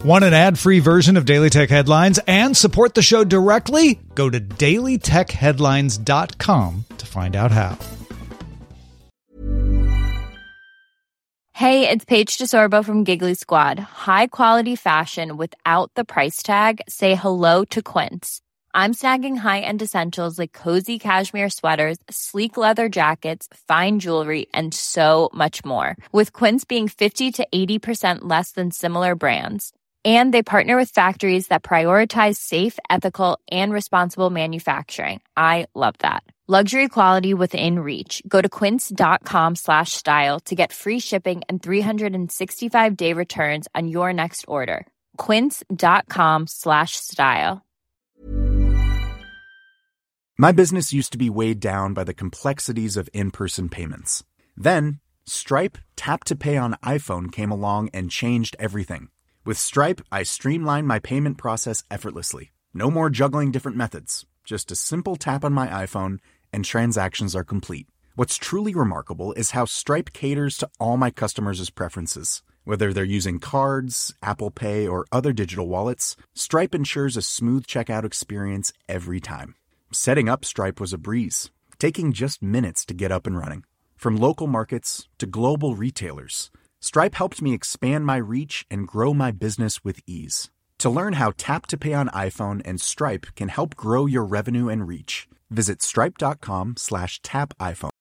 Want an ad-free version of Daily Tech Headlines and support the show directly? Go to dailytechheadlines.com to find out how. Hey, it's Paige DeSorbo from Giggly Squad. High quality fashion without the price tag. Say hello to Quince. I'm snagging high-end essentials like cozy cashmere sweaters, sleek leather jackets, fine jewelry, and so much more. With Quince being 50 to 80% less than similar brands. And they partner with factories that prioritize safe, ethical, and responsible manufacturing. I love that. Luxury quality within reach. Go to quince.com/style to get free shipping and 365-day returns on your next order. Quince.com/style. My business used to be weighed down by the complexities of in-person payments. Then, Stripe Tap to Pay on iPhone came along and changed everything. With Stripe, I streamlined my payment process effortlessly. No more juggling different methods. Just a simple tap on my iPhone and transactions are complete. What's truly remarkable is how Stripe caters to all my customers' preferences. Whether they're using cards, Apple Pay, or other digital wallets, Stripe ensures a smooth checkout experience every time. Setting up Stripe was a breeze, taking just minutes to get up and running. From local markets to global retailers, Stripe helped me expand my reach and grow my business with ease. To learn how Tap to Pay on iPhone and Stripe can help grow your revenue and reach, visit stripe.com/tapiphone.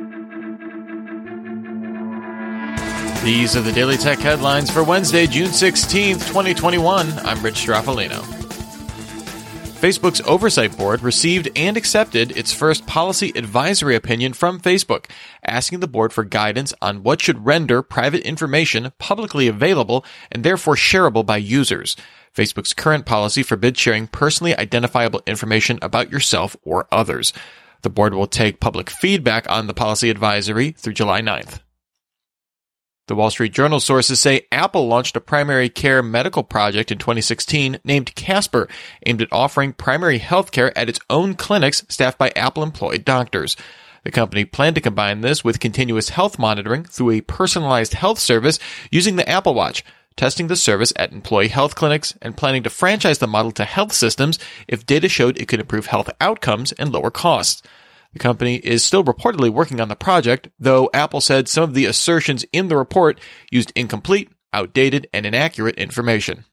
These are the Daily Tech Headlines for Wednesday, June 16th, 2021. I'm Rich Straffolino. Facebook's Oversight Board received and accepted its first policy advisory opinion from Facebook, asking the board for guidance on what should render private information publicly available and therefore shareable by users. Facebook's current policy forbids sharing personally identifiable information about yourself or others. The board will take public feedback on the policy advisory through July 9th. The Wall Street Journal sources say Apple launched a primary care medical project in 2016 named Casper, aimed at offering primary health care at its own clinics staffed by Apple-employed doctors. The company planned to combine this with continuous health monitoring through a personalized health service using the Apple Watch, testing the service at employee health clinics and planning to franchise the model to health systems if data showed it could improve health outcomes and lower costs. The company is still reportedly working on the project, though Apple said some of the assertions in the report used incomplete, outdated, and inaccurate information.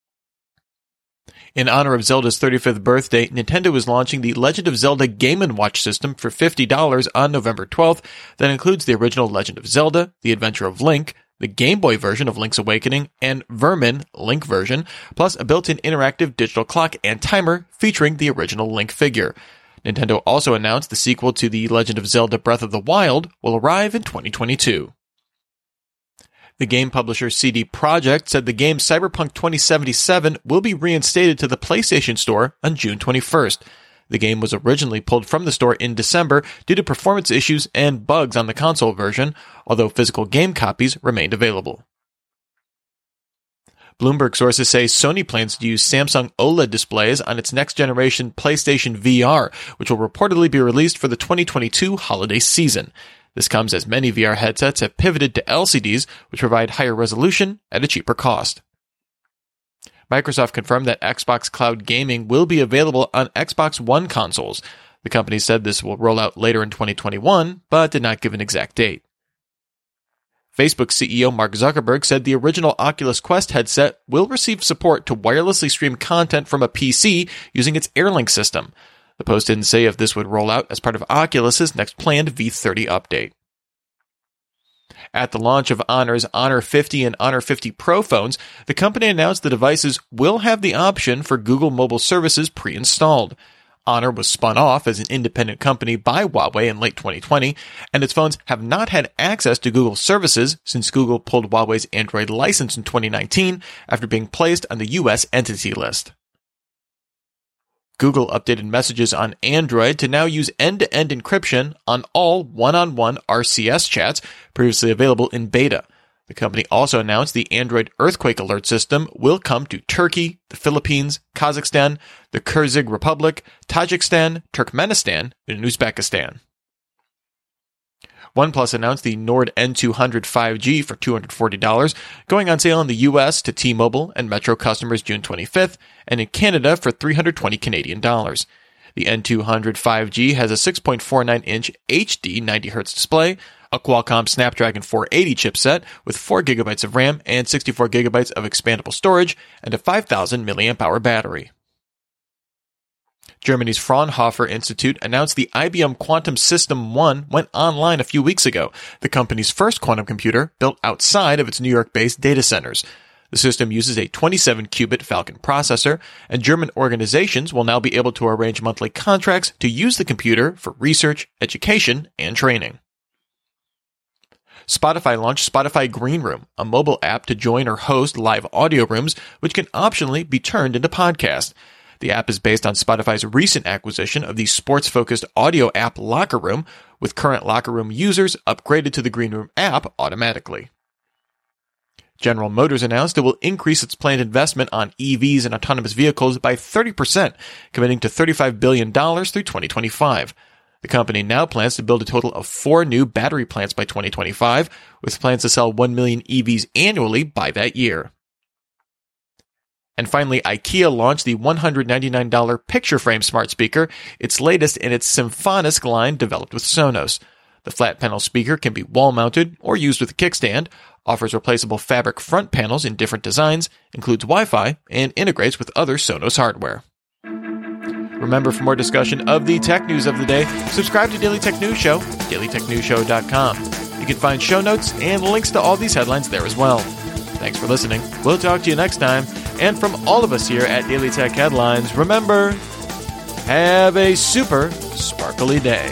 In honor of Zelda's 35th birthday, Nintendo is launching the Legend of Zelda Game & Watch system for $50 on November 12th. That includes the original Legend of Zelda, The Adventure of Link, the Game Boy version of Link's Awakening, and Vermin, Link version, plus a built-in interactive digital clock and timer featuring the original Link figure. Nintendo also announced the sequel to The Legend of Zelda Breath of the Wild will arrive in 2022. The game publisher CD Projekt said the game Cyberpunk 2077 will be reinstated to the PlayStation Store on June 21st. The game was originally pulled from the store in December due to performance issues and bugs on the console version, although physical game copies remained available. Bloomberg sources say Sony plans to use Samsung OLED displays on its next-generation PlayStation VR, which will reportedly be released for the 2022 holiday season. This comes as many VR headsets have pivoted to LCDs, which provide higher resolution at a cheaper cost. Microsoft confirmed that Xbox Cloud Gaming will be available on Xbox One consoles. The company said this will roll out later in 2021, but did not give an exact date. Facebook CEO Mark Zuckerberg said the original Oculus Quest headset will receive support to wirelessly stream content from a PC using its AirLink system. The post didn't say if this would roll out as part of Oculus's next planned V30 update. At the launch of Honor's Honor 50 and Honor 50 Pro phones, the company announced the devices will have the option for Google Mobile Services pre-installed. Honor was spun off as an independent company by Huawei in late 2020, and its phones have not had access to Google services since Google pulled Huawei's Android license in 2019 after being placed on the U.S. Entity List. Google updated messages on Android to now use end-to-end encryption on all one-on-one RCS chats previously available in beta. The company also announced the Android Earthquake Alert system will come to Turkey, the Philippines, Kazakhstan, the Kyrgyz Republic, Tajikistan, Turkmenistan, and Uzbekistan. OnePlus announced the Nord N200 5G for $240, going on sale in the US to T-Mobile and Metro customers June 25th, and in Canada for $320 Canadian dollars. The N200 5G has a 6.49-inch HD 90Hz display, a Qualcomm Snapdragon 480 chipset with 4 GB of RAM and 64 GB of expandable storage, and a 5,000 mAh battery. Germany's Fraunhofer Institute announced the IBM Quantum System 1 went online a few weeks ago, the company's first quantum computer built outside of its New York-based data centers. The system uses a 27-qubit Falcon processor, and German organizations will now be able to arrange monthly contracts to use the computer for research, education, and training. Spotify launched Spotify Green Room, a mobile app to join or host live audio rooms, which can optionally be turned into podcasts. The app is based on Spotify's recent acquisition of the sports-focused audio app Locker Room, with current Locker Room users upgraded to the Green Room app automatically. General Motors announced it will increase its planned investment on EVs and autonomous vehicles by 30%, committing to $35 billion through 2025. The company now plans to build a total of 4 new battery plants by 2025, with plans to sell 1 million EVs annually by that year. And finally, IKEA launched the $199 picture frame smart speaker, its latest in its Symfonisk line developed with Sonos. The flat panel speaker can be wall-mounted or used with a kickstand, offers replaceable fabric front panels in different designs, includes Wi-Fi, and integrates with other Sonos hardware. Remember, for more discussion of the tech news of the day, subscribe to Daily Tech News Show, dailytechnewsshow.com. You can find show notes and links to all these headlines there as well. Thanks for listening. We'll talk to you next time. And from all of us here at Daily Tech Headlines, remember, have a super sparkly day.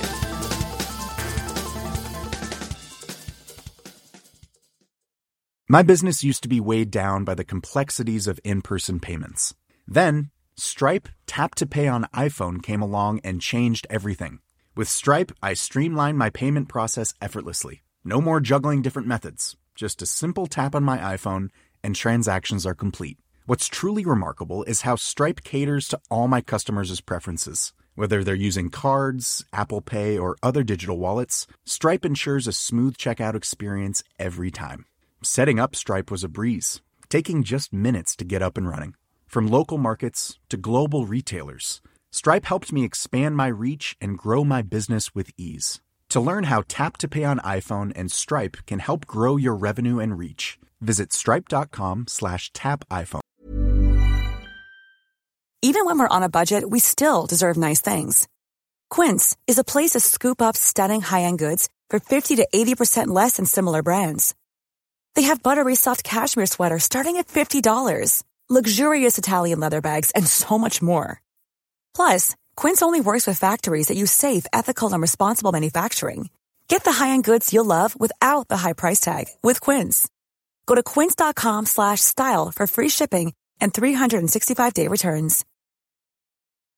My business used to be weighed down by the complexities of in-person payments. Then, Stripe Tap to Pay on iPhone came along and changed everything. With Stripe, I streamlined my payment process effortlessly. No more juggling different methods. Just a simple tap on my iPhone and transactions are complete. What's truly remarkable is how Stripe caters to all my customers' preferences. Whether they're using cards, Apple Pay, or other digital wallets, Stripe ensures a smooth checkout experience every time. Setting up Stripe was a breeze, taking just minutes to get up and running. From local markets to global retailers, Stripe helped me expand my reach and grow my business with ease. To learn how Tap to Pay on iPhone and Stripe can help grow your revenue and reach, visit stripe.com/tapiphone. Even when we're on a budget, we still deserve nice things. Quince is a place to scoop up stunning high-end goods for 50 to 80% less than similar brands. They have buttery soft cashmere sweaters starting at $50, luxurious Italian leather bags, and so much more. Plus, Quince only works with factories that use safe, ethical, and responsible manufacturing. Get the high-end goods you'll love without the high price tag with Quince. Go to quince.com/style for free shipping and 365-day returns.